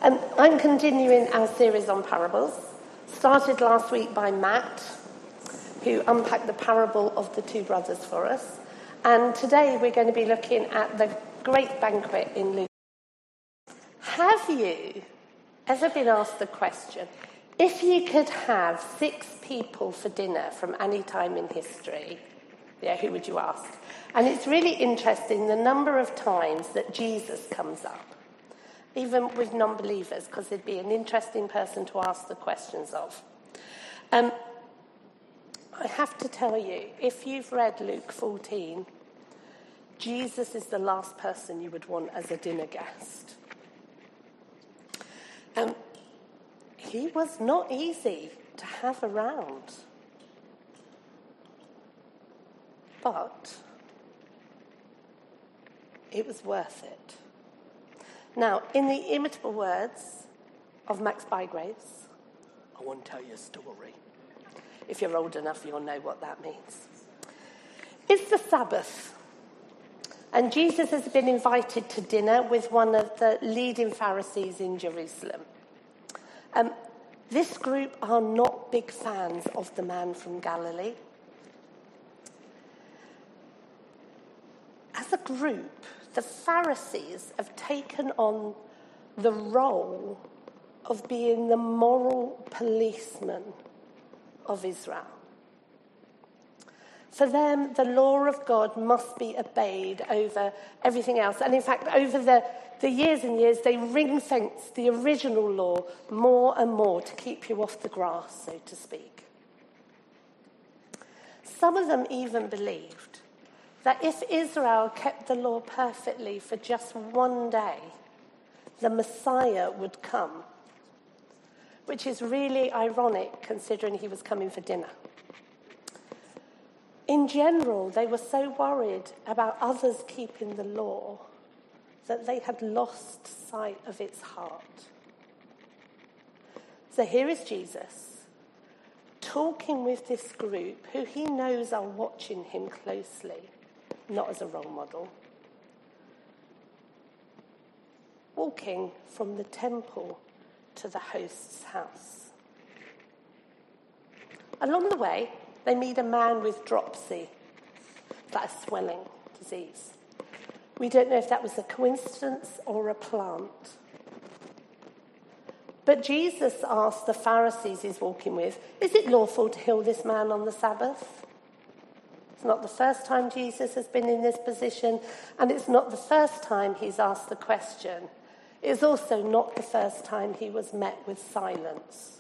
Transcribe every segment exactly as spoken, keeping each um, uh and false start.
Um, I'm continuing our series on parables. Started last week by Matt, who unpacked the parable of the two brothers for us. And today we're going to be looking at the great banquet in Luke. Have you ever been asked the question, if you could have six people for dinner from any time in history, yeah, who would you ask? And it's really interesting the number of times that Jesus comes up, even with non-believers, because he'd be an interesting person to ask the questions of. Um, I have to tell you, if you've read Luke fourteen, Jesus is the last person you would want as a dinner guest. Um, he was not easy to have around. But it was worth it. Now, in the imitable words of Max Bygraves, I want to tell you a story. If you're old enough, you'll know what that means. It's the Sabbath, and Jesus has been invited to dinner with one of the leading Pharisees in Jerusalem. Um, this group are not big fans of the man from Galilee. As a group, the Pharisees have taken on the role of being the moral policemen of Israel. For them, the law of God must be obeyed over everything else. And in fact, over the, the years and years, they ring-fenced the original law more and more to keep you off the grass, so to speak. Some of them even believed that if Israel kept the law perfectly for just one day, the Messiah would come, which is really ironic considering he was coming for dinner. In general, they were so worried about others keeping the law that they had lost sight of its heart. So here is Jesus talking with this group who he knows are watching him closely, not as a role model, walking from the temple to the host's house. Along the way, they meet a man with dropsy, that is swelling disease. We don't know if that was a coincidence or a plant. But Jesus asked the Pharisees he's walking with, is it lawful to heal this man on the Sabbath? It's not the first time Jesus has been in this position, and it's not the first time he's asked the question. It's also not the first time he was met with silence.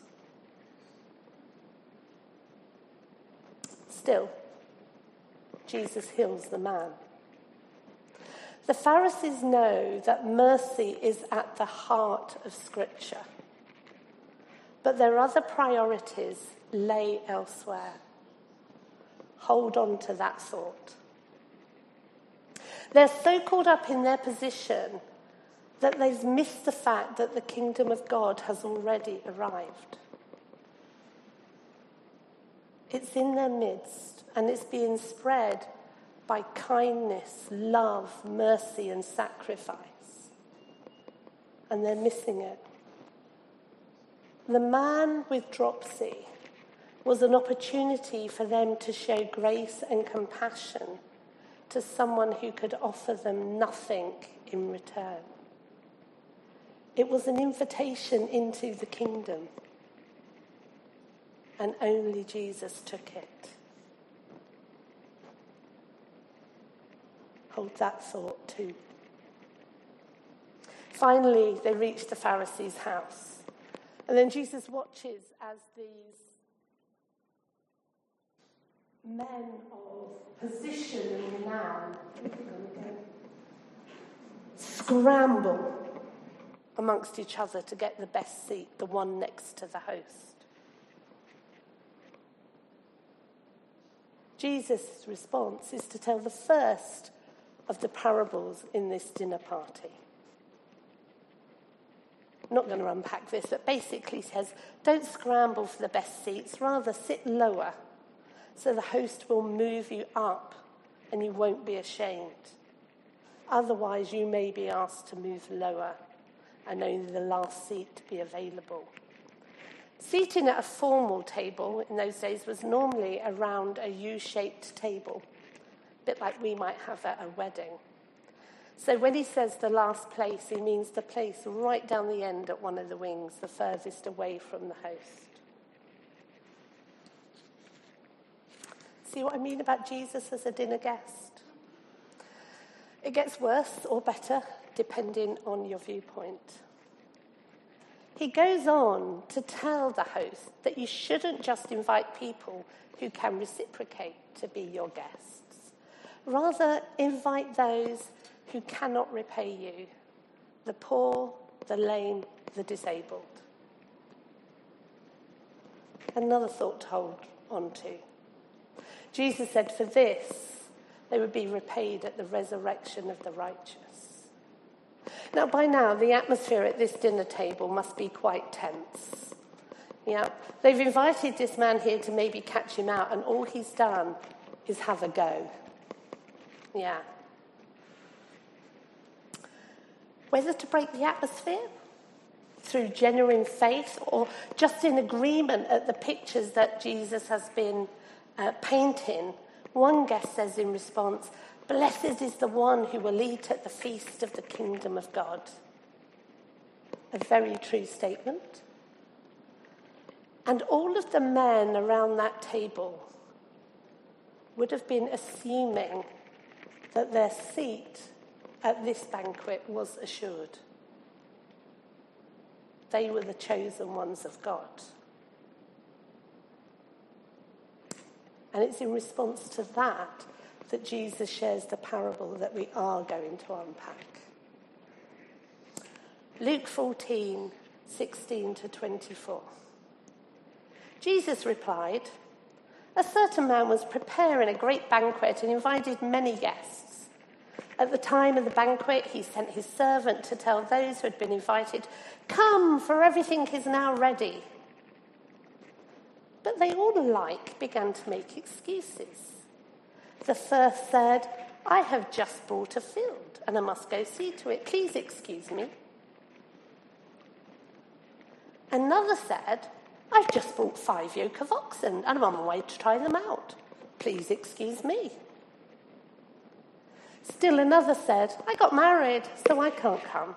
Still, Jesus heals the man. The Pharisees know that mercy is at the heart of Scripture, but their other priorities lay elsewhere. Hold on to that thought. They're so caught up in their position that they've missed the fact that the kingdom of God has already arrived. It's in their midst, and it's being spread by kindness, love, mercy, and sacrifice. And they're missing it. The man with dropsy was an opportunity for them to show grace and compassion to someone who could offer them nothing in return. It was an invitation into the kingdom, and only Jesus took it. Hold that thought too. Finally, they reach the Pharisee's house, and then Jesus watches as these men of position and renown scramble amongst each other to get the best seat, the one next to the host. Jesus' response is to tell the first of the parables in this dinner party. I'm not going to unpack this, but basically says, don't scramble for the best seats, rather sit lower so the host will move you up and you won't be ashamed. Otherwise, you may be asked to move lower and only the last seat to be available. Seating at a formal table in those days was normally around a U-shaped table, a bit like we might have at a wedding. So when he says the last place, he means the place right down the end at one of the wings, the furthest away from the host. See what I mean about Jesus as a dinner guest? It gets worse or better, depending on your viewpoint. He goes on to tell the host that you shouldn't just invite people who can reciprocate to be your guests. Rather, invite those who cannot repay you, the poor, the lame, the disabled. Another thought to hold on to. Jesus said for this, they would be repaid at the resurrection of the righteous. Now, by now, the atmosphere at this dinner table must be quite tense. Yeah, they've invited this man here to maybe catch him out, and all he's done is have a go. Yeah. Whether to break the atmosphere through genuine faith or just in agreement at the pictures that Jesus has been uh, painting, one guest says in response, "Blessed is the one who will eat at the feast of the kingdom of God." A very true statement. And all of the men around that table would have been assuming that their seat at this banquet was assured. They were the chosen ones of God. And it's in response to that that Jesus shares the parable that we are going to unpack. Luke fourteen, sixteen to twenty-four. Jesus replied, "A certain man was preparing a great banquet and invited many guests. At the time of the banquet, he sent his servant to tell those who had been invited, 'Come, for everything is now ready.' But they all alike began to make excuses. The first said, 'I have just bought a field and I must go see to it. Please excuse me.' Another said, 'I've just bought five yoke of oxen and I'm on my way to try them out. Please excuse me.' Still another said, 'I got married, so I can't come.'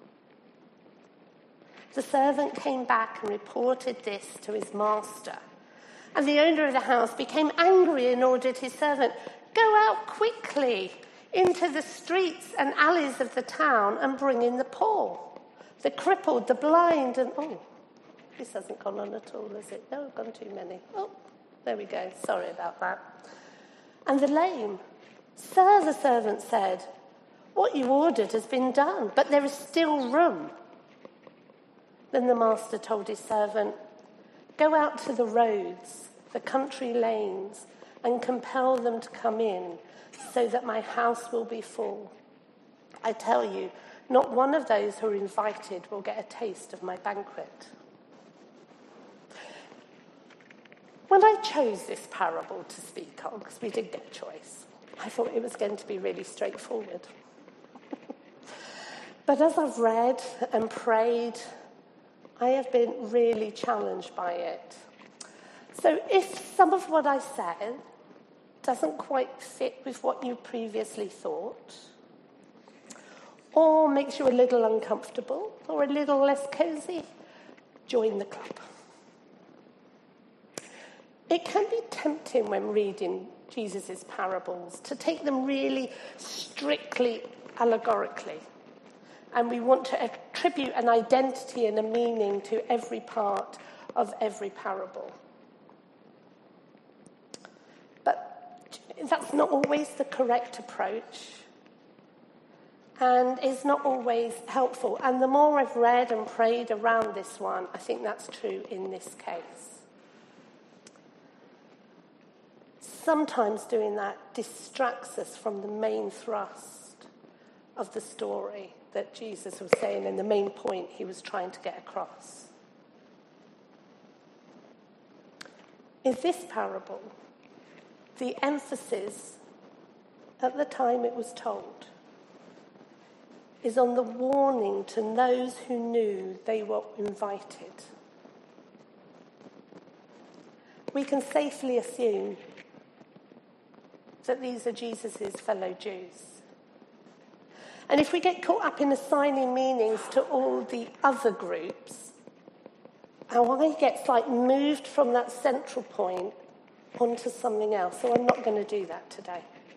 The servant came back and reported this to his master. And the owner of the house became angry and ordered his servant, 'Go out quickly into the streets and alleys of the town and bring in the poor, the crippled, the blind,' and oh, this hasn't gone on at all, has it? No, I've gone too many. Oh, there we go. Sorry about that. 'And the lame.' 'Sir,' the servant said, 'what you ordered has been done, but there is still room.' Then the master told his servant, 'Go out to the roads, the country lanes, and compel them to come in, so that my house will be full. I tell you, not one of those who are invited will get a taste of my banquet.'" When I chose this parable to speak on, because we did get a choice, I thought it was going to be really straightforward. But as I've read and prayed, I have been really challenged by it. So if some of what I said doesn't quite fit with what you previously thought, or makes you a little uncomfortable, or a little less cozy, join the club. It can be tempting when reading Jesus' parables to take them really strictly allegorically. And we want to attribute an identity and a meaning to every part of every parable. But that's not always the correct approach, and is not always helpful. And the more I've read and prayed around this one, I think that's true in this case. Sometimes doing that distracts us from the main thrust of the story that Jesus was saying and the main point he was trying to get across. In this parable, the emphasis at the time it was told is on the warning to those who knew they were invited. We can safely assume that these are Jesus' fellow Jews. And if we get caught up in assigning meanings to all the other groups, our eye gets like moved from that central point onto something else. So I'm not going to do that today.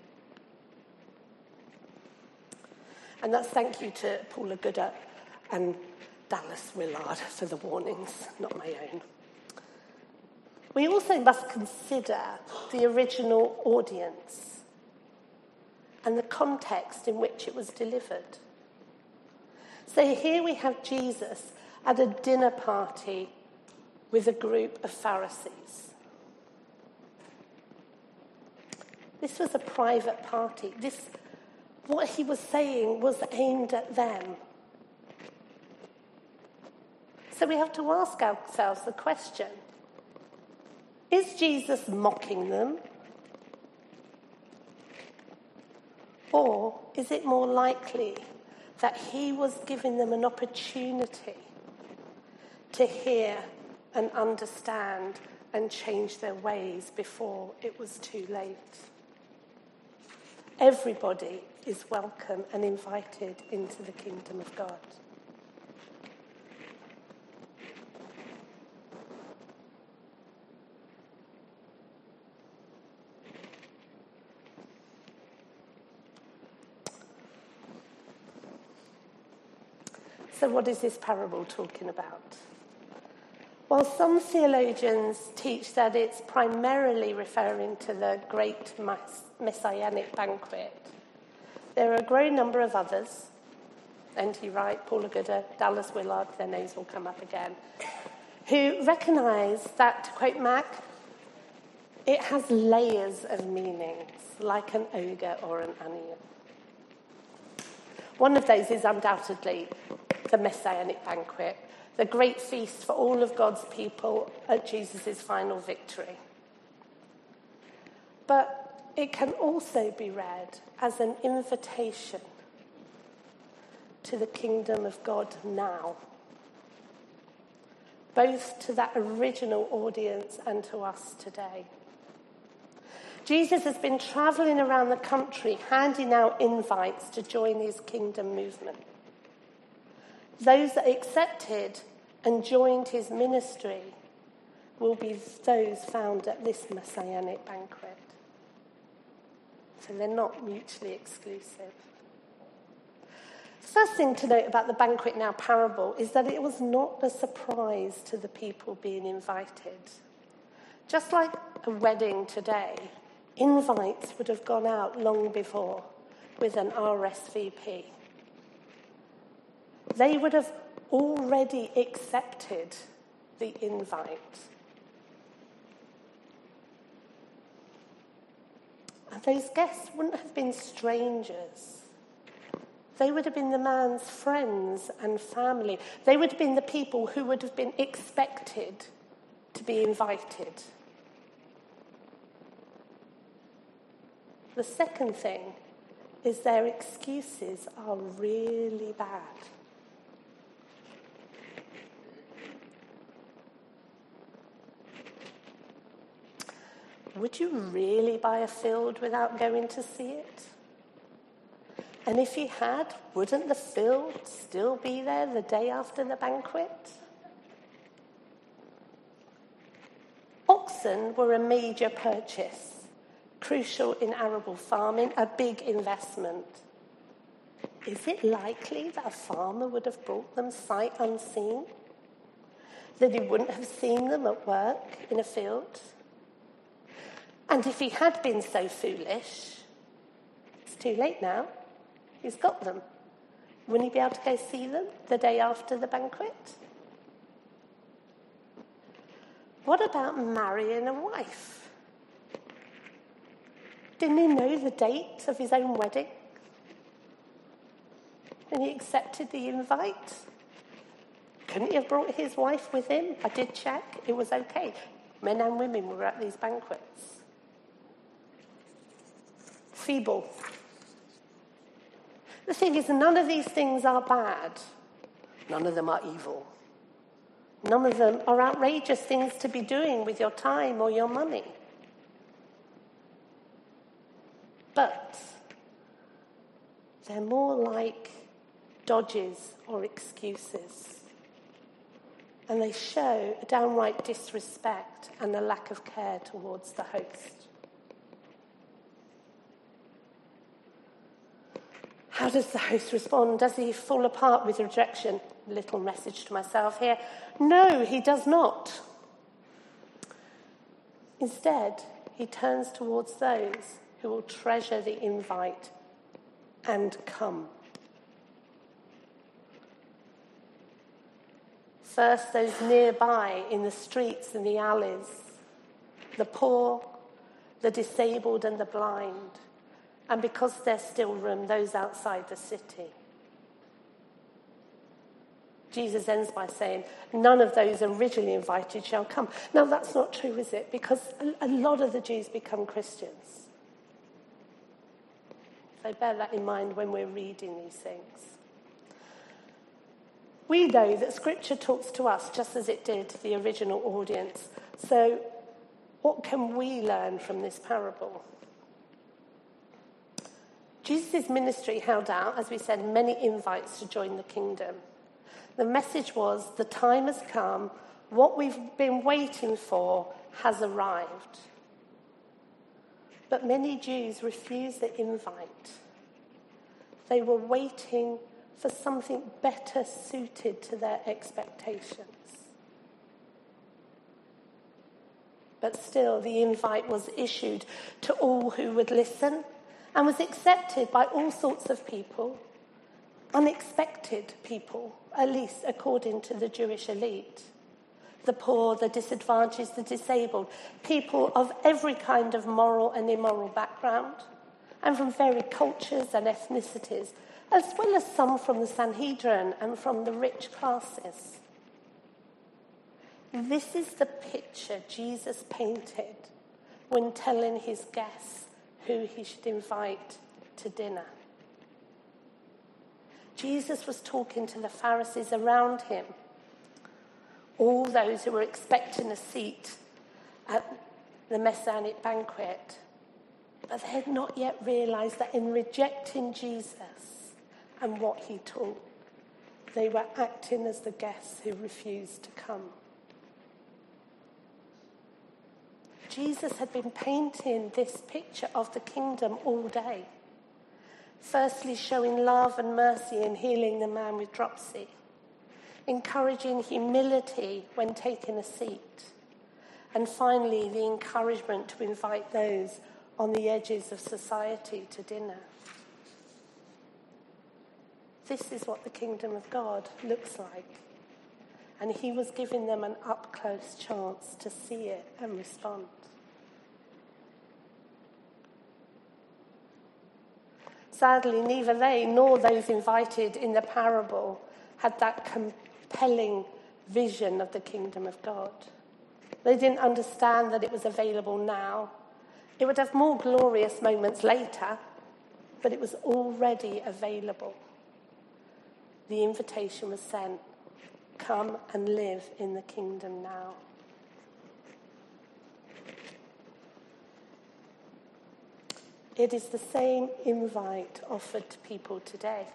And that's thank you to Paula Gooder and Dallas Willard for the warnings, not my own. We also must consider the original audience and the context in which it was delivered. So here we have Jesus at a dinner party with a group of Pharisees. This was a private party. This, what he was saying was aimed at them. So we have to ask ourselves the question, is Jesus mocking them? Or is it more likely that he was giving them an opportunity to hear and understand and change their ways before it was too late? Everybody is welcome and invited into the kingdom of God. So what is this parable talking about? Well, some theologians teach that it's primarily referring to the great messianic banquet. There are a growing number of others, N T Wright, Paula Gooder, Dallas Willard, their names will come up again, who recognise that, to quote Mac, it has layers of meanings, like an ogre or an onion. One of those is undoubtedly the messianic banquet, the great feast for all of God's people at Jesus' final victory. But it can also be read as an invitation to the kingdom of God now, both to that original audience and to us today. Jesus has been travelling around the country handing out invites to join his kingdom movement. Those that accepted and joined his ministry will be those found at this messianic banquet. So they're not mutually exclusive. The first thing to note about the banquet now parable is that it was not a surprise to the people being invited. Just like a wedding today, invites would have gone out long before with an R S V P. They would have already accepted the invite. And those guests wouldn't have been strangers. They would have been the man's friends and family. They would have been the people who would have been expected to be invited. The second thing is their excuses are really bad. Would you really buy a field without going to see it? And if you had, wouldn't the field still be there the day after the banquet? Oxen were a major purchase, crucial in arable farming, a big investment. Is it likely that a farmer would have brought them sight unseen? That he wouldn't have seen them at work in a field? And if he had been so foolish, it's too late now. He's got them. Wouldn't he be able to go see them the day after the banquet? What about marrying a wife? Didn't he know the date of his own wedding? And he accepted the invite? Couldn't he have brought his wife with him? I did check. It was okay. Men and women were at these banquets. Feeble. The thing is, none of these things are bad. None of them are evil. None of them are outrageous things to be doing with your time or your money. But they're more like dodges or excuses. And they show a downright disrespect and a lack of care towards the host. How does the host respond? Does he fall apart with rejection? Little message to myself here. No, he does not. Instead, he turns towards those who will treasure the invite and come. First, those nearby in the streets and the alleys, the poor, the disabled and the blind, and because there's still room, those outside the city. Jesus ends by saying, none of those originally invited shall come. Now, that's not true, is it? Because a lot of the Jews become Christians. So bear that in mind when we're reading these things. We know that Scripture talks to us just as it did the original audience. So what can we learn from this parable? Jesus' ministry held out, as we said, many invites to join the kingdom. The message was, the time has come, what we've been waiting for has arrived. But many Jews refused the invite. They were waiting for something better suited to their expectations. But still, the invite was issued to all who would listen and was accepted by all sorts of people, unexpected people, at least according to the Jewish elite. The poor, the disadvantaged, the disabled, people of every kind of moral and immoral background, and from varied cultures and ethnicities, as well as some from the Sanhedrin and from the rich classes. This is the picture Jesus painted when telling his guests who he should invite to dinner. Jesus was talking to the Pharisees around him, all those who were expecting a seat at the Messianic banquet, but they had not yet realized that in rejecting Jesus and what he taught, they were acting as the guests who refused to come. Jesus had been painting this picture of the kingdom all day. Firstly, showing love and mercy in healing the man with dropsy, encouraging humility when taking a seat, and finally, the encouragement to invite those on the edges of society to dinner. This is what the kingdom of God looks like, and he was giving them an up-close chance to see it and respond. Sadly, neither they nor those invited in the parable had that compelling vision of the kingdom of God. They didn't understand that it was available now. It would have more glorious moments later, but it was already available. The invitation was sent. Come and live in the kingdom now. It is the same invite offered to people today.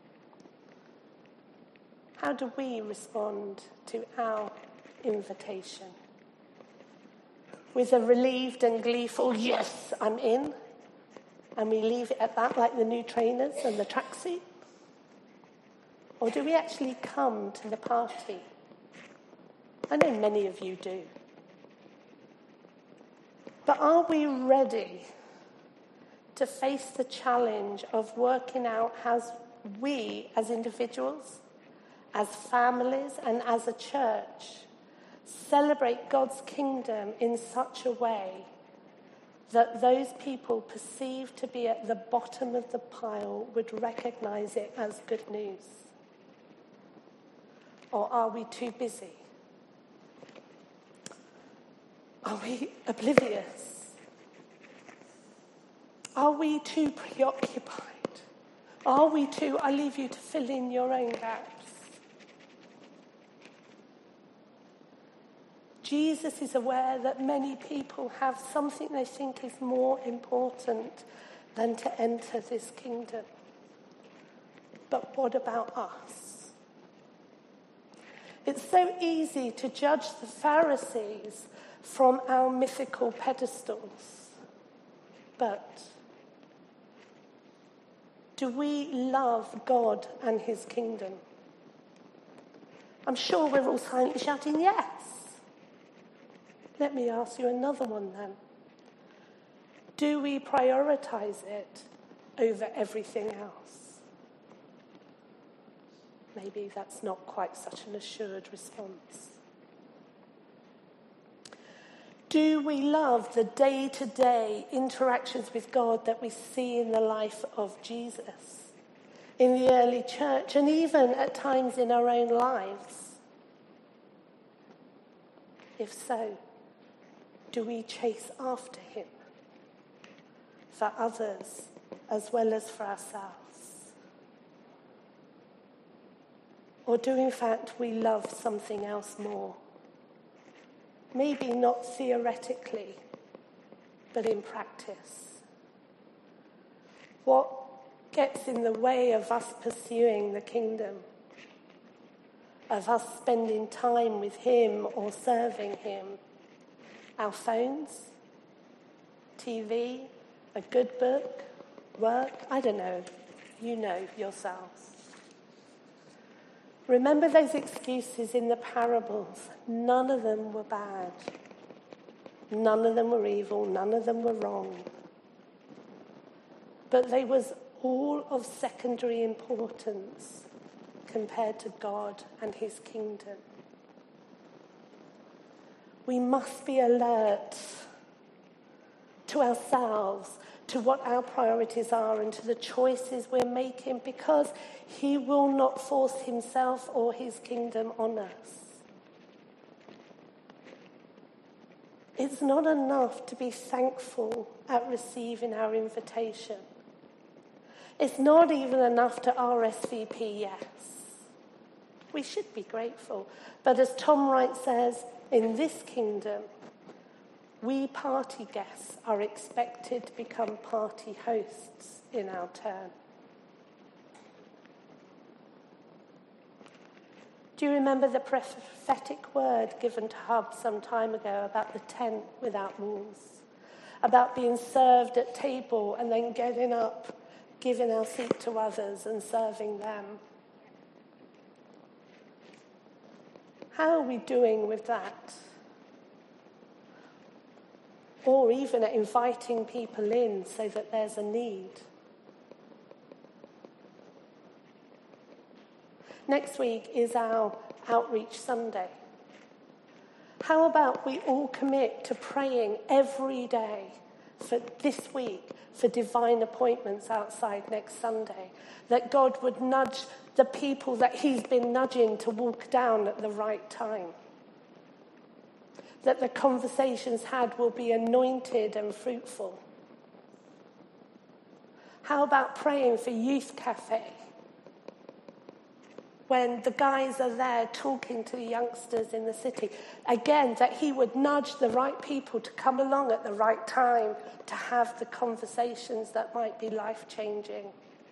How do we respond to our invitation? With a relieved and gleeful, yes, I'm in, and we leave it at that like the new trainers and the tracksuit? Or do we actually come to the party? I know many of you do. But are we ready to face the challenge of working out how we, as individuals, as families, and as a church, celebrate God's kingdom in such a way that those people perceived to be at the bottom of the pile would recognize it as good news? Or are we too busy? Are we oblivious? Are we too preoccupied Are we too? I leave you to fill in your own gaps. Jesus is aware that many people have something they think is more important than to enter this kingdom. But what about us? It's so easy to judge the Pharisees from our mythical pedestals. But do we love God and his kingdom? I'm sure we're all silently shouting yes. Let me ask you another one then. Do we prioritize it over everything else? Maybe that's not quite such an assured response. Do we love the day-to-day interactions with God that we see in the life of Jesus, in the early church, and even at times in our own lives? If so, do we chase after him for others as well as for ourselves? Or do in fact we love something else more? Maybe not theoretically, but in practice. What gets in the way of us pursuing the kingdom? Of us spending time with him or serving him? Our phones? T V? A good book? Work? I don't know. You know yourselves. Remember those excuses in the parables. None of them were bad. None of them were evil. None of them were wrong. But they was all of secondary importance compared to God and his kingdom. We must be alert to ourselves, to what our priorities are and to the choices we're making, because he will not force himself or his kingdom on us. It's not enough to be thankful at receiving our invitation. It's not even enough to R S V P yes. We should be grateful. But as Tom Wright says, in this kingdom, we party guests are expected to become party hosts in our turn. Do you remember the prophetic word given to Hub some time ago about the tent without walls? About being served at table and then getting up, giving our seat to others and serving them? How are we doing with that? Or even at inviting people in so that there's a need. Next week is our Outreach Sunday. How about we all commit to praying every day for this week for divine appointments outside next Sunday? That God would nudge the people that he's been nudging to walk down at the right time. That the conversations had will be anointed and fruitful. How about praying for Youth Cafe? When the guys are there talking to the youngsters in the city. Again, that he would nudge the right people to come along at the right time to have the conversations that might be life-changing.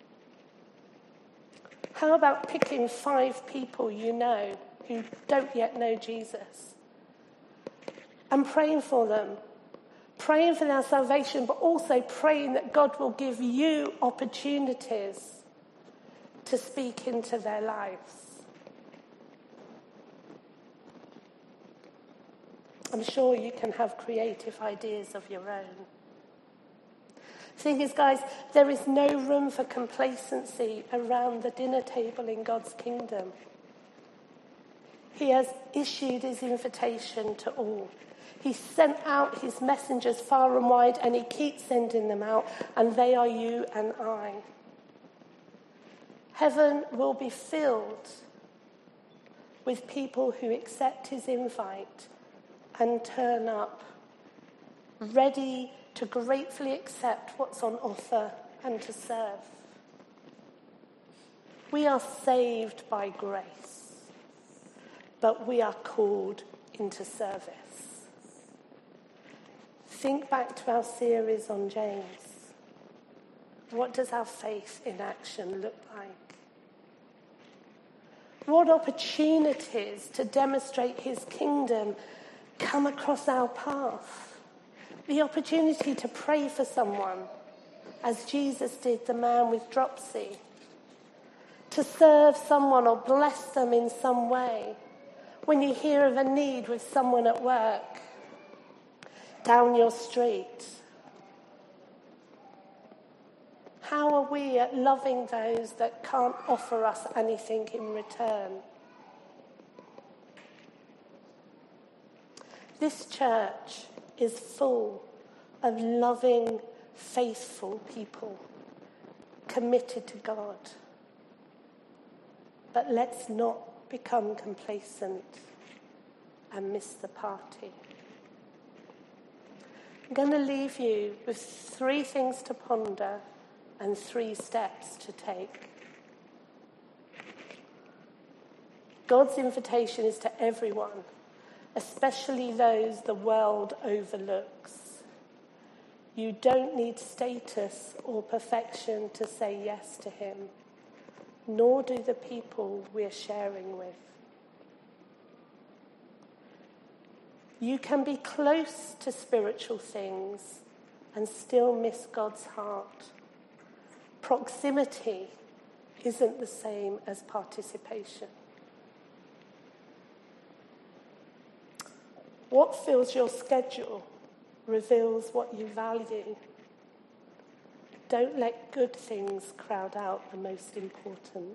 How about picking five people you know who don't yet know Jesus and praying for them, praying for their salvation, but also praying that God will give you opportunities to speak into their lives? I'm sure you can have creative ideas of your own. The thing is, guys, there is no room for complacency around the dinner table in God's kingdom. He has issued his invitation to all. He sent out his messengers far and wide, and he keeps sending them out, and they are you and I. Heaven will be filled with people who accept his invite and turn up, ready to gratefully accept what's on offer and to serve. We are saved by grace, but we are called into service. Think back to our series on James. What does our faith in action look like? What opportunities to demonstrate his kingdom come across our path? The opportunity to pray for someone, as Jesus did the man with dropsy. To serve someone or bless them in some way. When you hear of a need with someone at work, down your street. How are we at loving those that can't offer us anything in return? This church is full of loving, faithful people committed to God. But let's not become complacent and miss the party. I'm going to leave you with three things to ponder and three steps to take. God's invitation is to everyone, especially those the world overlooks. You don't need status or perfection to say yes to him, nor do the people we're sharing with. You can be close to spiritual things and still miss God's heart. Proximity isn't the same as participation. What fills your schedule reveals what you value. Don't let good things crowd out the most important.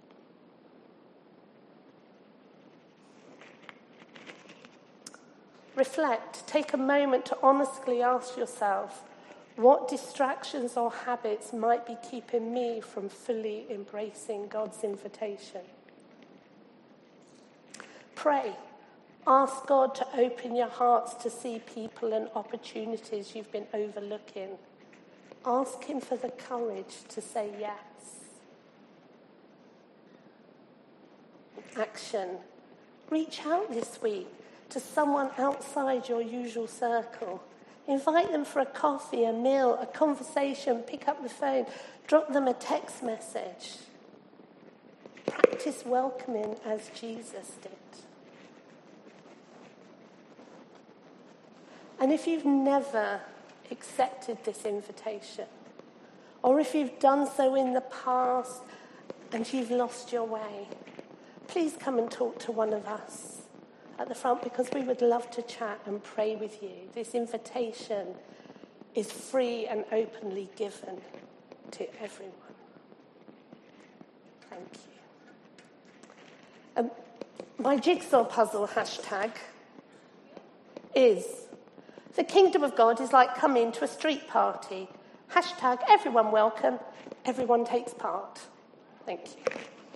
Reflect. Take a moment to honestly ask yourself, what distractions or habits might be keeping me from fully embracing God's invitation? Pray. Ask God to open your hearts to see people and opportunities you've been overlooking. Ask him for the courage to say yes. Action. Reach out this week to someone outside your usual circle. Invite them for a coffee, a meal, a conversation. Pick up the phone. Drop them a text message. Practice welcoming as Jesus did. And if you've never accepted this invitation, or if you've done so in the past and you've lost your way, please come and talk to one of us at the front, because we would love to chat and pray with you. This invitation is free and openly given to everyone. Thank you. Um, my jigsaw puzzle hashtag is: the kingdom of God is like coming to a street party. Hashtag everyone welcome, everyone takes part. Thank you.